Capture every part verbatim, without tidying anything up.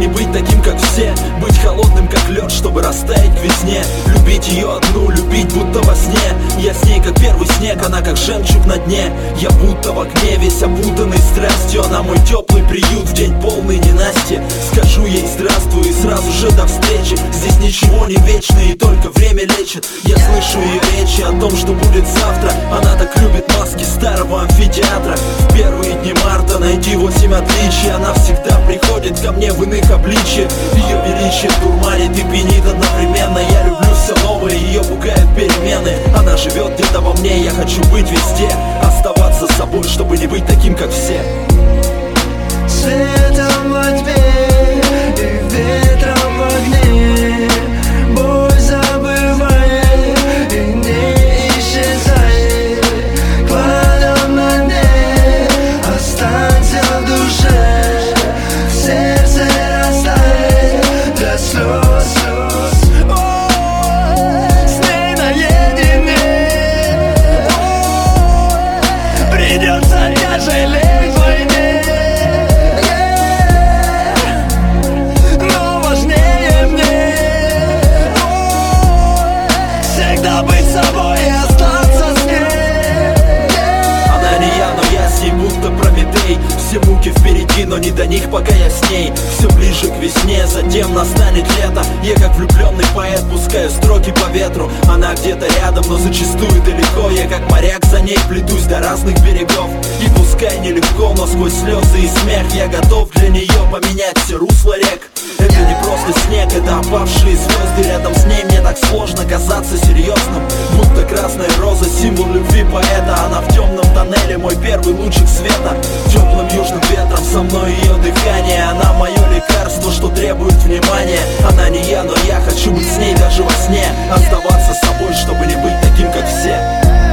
не быть таким, как все. Быть холодным, как лед, чтобы растаять к весне. Любить ее одну, любить будто во сне. Я с ней как первый снег, она как жемчуг на дне. Я будто в огне, весь опутанный страстью. Она мой теплый приют в день полный ненасти. Скажу ей здравствуй и сразу же до встречи. Здесь ничего не вечно и только время лечит. Я слышу ее речи о том, что будет завтра. Она так любит маски старого амфитеатра. В первые дни марта найди восемь отличий. Она всегда приходит ко мне в иных обличьях. Ее величие дурманит и пьянит одновременно. Я люблю все новое, ее пугают перемены. Она живет где-то во мне, я хочу быть везде. Оставаться собой, чтобы не быть таким, как все. Светом во тьме и ветром в огне. Боль забывает и не исчезает. Кладом на дне останься в душе. В сердце растает до слез. С ней наедине придется тяжелее войне. Быть собой и остаться с ней. Она не я, но я с ней будто Прометей. Все муки впереди, но не до них, пока я с ней. Все ближе к весне, затем настанет лето. Я как влюбленный поэт пускаю строки по ветру. Она где-то рядом, но зачастую далеко. Я как моряк за ней плетусь до разных берегов. И пускай нелегко, но сквозь слезы и смех я готов для нее поменять все русла рек. Это не просто снег, это опавшие звезды. Рядом с ней мне так сложно казаться серьезным. Будто красная роза, символ любви поэта. Она в темном тоннеле, мой первый лучик света. Теплым южным ветром со мной ее дыхание. Она мое лекарство, что требует внимания. Она не я, но я хочу быть с ней даже во сне. Оставаться собой, чтобы не быть таким, как все.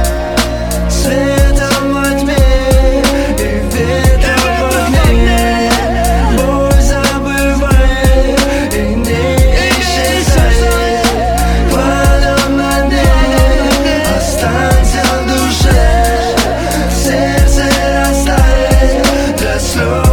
Светом во тьме и ветром в огне. Боль забывает и не исчезает. Кладом на дне останься в душе. В сердце растает до слез.